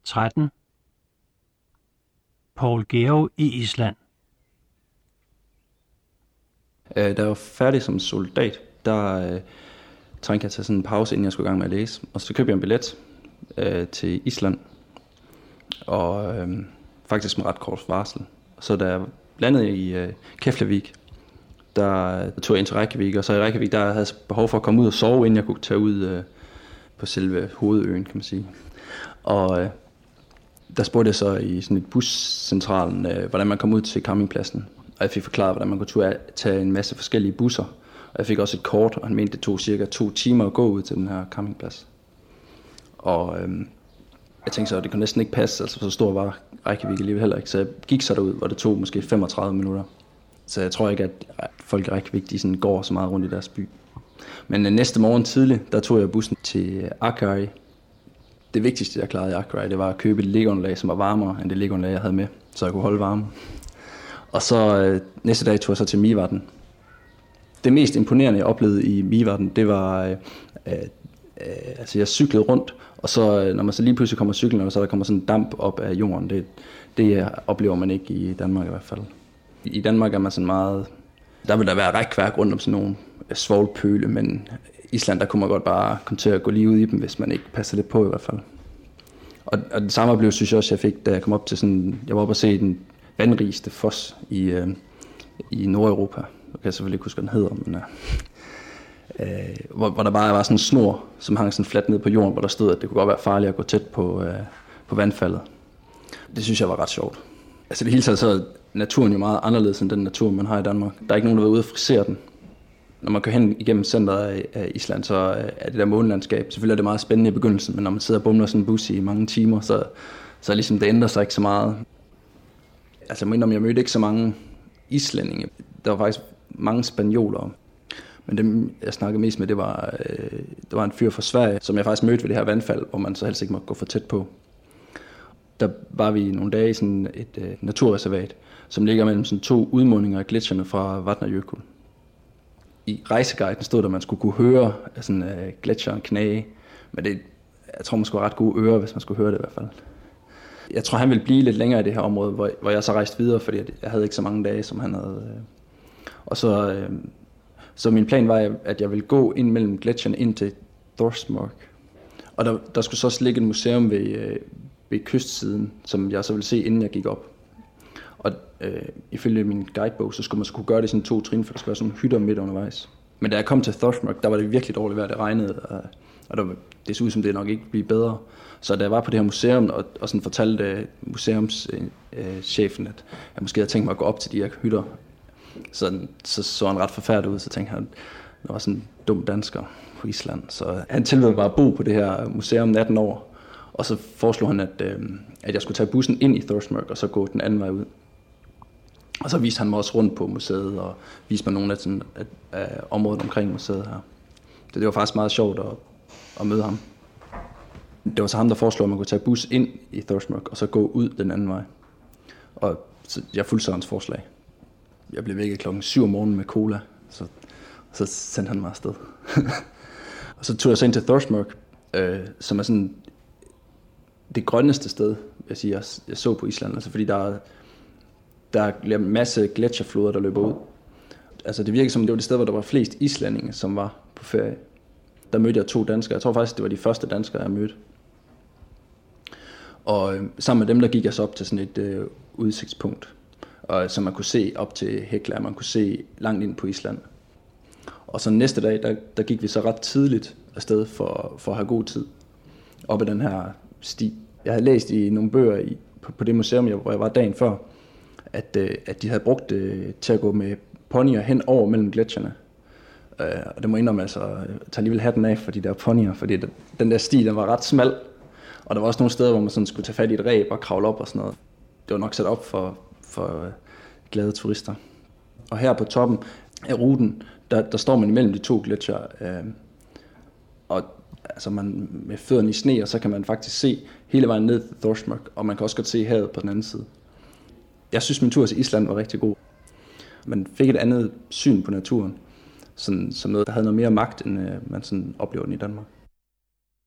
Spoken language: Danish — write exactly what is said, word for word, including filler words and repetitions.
tretten. Poul Georg i Island. Da jeg var færdig som soldat, der øh, trængte jeg til sådan en pause, inden jeg skulle i gang med at læse. Og så købte jeg en billet øh, til Island, og øh, faktisk med ret kort varsel. Så da jeg landede i øh, Keflavik, der tog jeg ind til Reykjavik, og så i Reykjavik, der havde jeg behov for at komme ud og sove, inden jeg kunne tage ud øh, på selve hovedøen, kan man sige. Og øh, der spurgte jeg så i sådan et buscentralen, øh, hvordan man kom ud til campingpladsen. Og jeg fik forklaret, hvordan man kunne tage en masse forskellige busser. Og jeg fik også et kort, og han mente, det tog cirka to timer at gå ud til den her campingplads. Og øhm, jeg tænkte så, at det kunne næsten ikke passe, altså så stor var Reykjavik alligevel heller ikke. Så jeg gik så derud, hvor det tog måske femogtredive minutter. Så jeg tror ikke, at folk i Reykjavik, de sådan går så meget rundt i deres by. Men øh, næste morgen tidlig, der tog jeg bussen til Akureyri. Det vigtigste, jeg klarede i Akureyri, det var at købe et liggeunderlag, som var varmere end det liggeunderlag, jeg havde med, så jeg kunne holde varme. Og så øh, næste dag tog jeg så til Mývatn. Det mest imponerende, jeg oplevede i Mývatn, det var, øh, øh, altså jeg cyklede rundt, og så øh, når man så lige pludselig kommer cyklen, og så der kommer sådan en damp op af jorden, det, det oplever man ikke i Danmark i hvert fald. I Danmark er man sådan meget, der vil der være rækværk rundt om sådan nogle svovlpøle, men i Island, der kunne man godt bare komme til at gå lige ud i dem, hvis man ikke passer lidt på i hvert fald. Og, og det samme oplevelse synes jeg også, jeg fik, da jeg kom op til sådan, jeg var oppe og se den vandrigeste foss i, øh, i Nordeuropa. Jeg kan selvfølgelig ikke huske, hvad den hedder, men øh, hvor, hvor der bare var sådan en snor, som hang sådan fladt ned på jorden, hvor der stod, at det kunne godt være farligt at gå tæt på, øh, på vandfaldet. Det synes jeg var ret sjovt. Altså det hele taget så er naturen jo meget anderledes end den natur, man har i Danmark. Der er ikke nogen, der vil ude og frisere den. Når man kører hen igennem centret af, af Island, så er det der månelandskab. Selvfølgelig er det meget spændende i begyndelsen, men når man sidder og bumler sådan en bus i mange timer, så, så er ligesom, det ændrer sig ikke så meget. Altså jeg mener, jeg mødte ikke så mange islændinge. Der var faktisk mange spanioler. Men dem, jeg snakkede mest med, det var, øh, det var en fyr fra Sverige, som jeg faktisk mødte ved det her vandfald, hvor man så helst ikke måtte gå for tæt på. Der var vi nogle dage i sådan et øh, naturreservat, som ligger mellem sådan to udmundinger af gletsjerne fra Vatnajökull. I rejseguiden stod der, at man skulle kunne høre sådan, øh, gletsjeren knage, men det, jeg tror, man skulle have ret gode ører, hvis man skulle høre det i hvert fald. Jeg tror, han ville blive lidt længere i det her område, hvor, hvor jeg så rejste videre, fordi jeg havde ikke så mange dage, som han havde. Øh. Og så, øh, så min plan var, at jeg ville gå ind mellem gletsjerne ind til Thorsmork. Og der, der skulle så også ligge et museum ved, øh, ved kystsiden, som jeg så ville se, inden jeg gik op. Og øh, ifølge min guidebog, så skulle man så kunne gøre det i sådan to trin, for der skulle være sådan hytter midt undervejs. Men da jeg kom til Thorsmork, der var det virkelig dårligt vejr, det regnede, og, og der, det så ud som det nok ikke blive bedre. Så da jeg var på det her museum, og, og sådan fortalte museumschefen, at jeg måske havde tænkt mig at gå op til de her hytter, så så, så han ret forfærdet ud, så tænkte han, at der var sådan en dum dansker på Island. Så han tilbød mig at bo på det her museum atten år, og så foreslog han, at, øh, at jeg skulle tage bussen ind i Thorsmork, og så gå den anden vej ud. Og så viste han mig også rundt på museet, og viste mig nogle af, sådan, af, af området omkring museet her. Så det var faktisk meget sjovt at, at møde ham. Det var så ham, der foreslog, at man kunne tage bus ind i Thorsmork, og så gå ud den anden vej. Og så, jeg fulgte så hans forslag. Jeg blev vækket klokken syv om morgenen med cola, så, så sendte han mig afsted. Og så tog jeg så ind til Thorsmork, øh, som er sådan det grønneste sted, jeg, siger, jeg, jeg så på Island. Altså fordi der er, der er en masse gletsjerfloder, der løber ud. Altså det virkede som, det var det sted, hvor der var flest islændinge, som var på ferie. Der mødte jeg to danskere. Jeg tror faktisk, det var de første danskere, jeg mødte. Og øh, sammen med dem, der gik jeg så op til sådan et øh, udsigtspunkt, og, så man kunne se op til Hekla, man kunne se langt ind på Island. Og så næste dag, der, der gik vi så ret tidligt afsted for, for at have god tid op ad den her sti. Jeg havde læst i nogle bøger i, på, på det museum, hvor jeg var dagen før, at, øh, at de havde brugt det til at gå med ponyer hen over mellem gletsjerne. Uh, og det må indrømme, altså, jeg tager alligevel hatten af for de der ponyer, fordi det, den der sti, den var ret smal, og der var også nogle steder, hvor man sådan skulle tage fat i et reb og kravle op og sådan noget. Det var nok sat op for, for uh, glade turister. Og her på toppen af ruten, der, der står man imellem de to gletsjer, uh, og altså man, med fødderne i sne, og så kan man faktisk se hele vejen ned til Thorsmork, og man kan også godt se havet på den anden side. Jeg synes, min tur til Island var rigtig god. Man fik et andet syn på naturen, sådan, som noget, der havde noget mere magt, end øh, man sådan oplever den i Danmark.